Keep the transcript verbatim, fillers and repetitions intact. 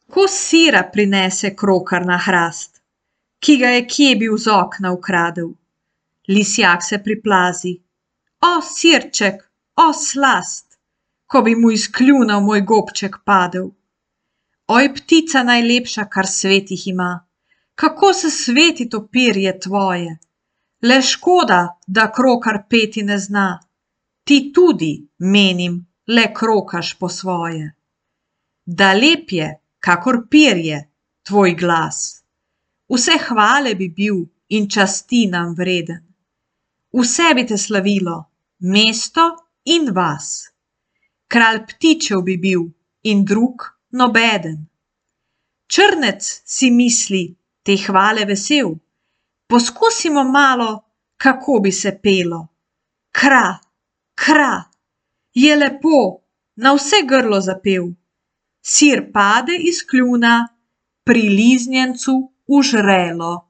Kos sira prinese krokar na hrast, ki ga je kje bil z okna ukradel. Lisjak se priplazi. O, sirček, o, slast, ko bi mu iz kljuna v moj gobček padel. Oj, ptica najlepša, kar svet jih ima, kako se sveti to perje tvoje. Le škoda, da krokar peti ne zna. Ti tudi, menim, le krokaš po svoje. Da lep je, kakor perje, tvoj glas. Vse hvale bi bil in časti nam vreden. Vse bi te slavilo, mesto in vas. Kralj ptičev bi bil in drug nobeden. Črnec si misli, te hvale vesel, poskusimo malo, kako bi se pelo. Kra, kra, je lepo, na vse grlo zapel. Sir pade iz kljuna, priliznjencu v žrelo.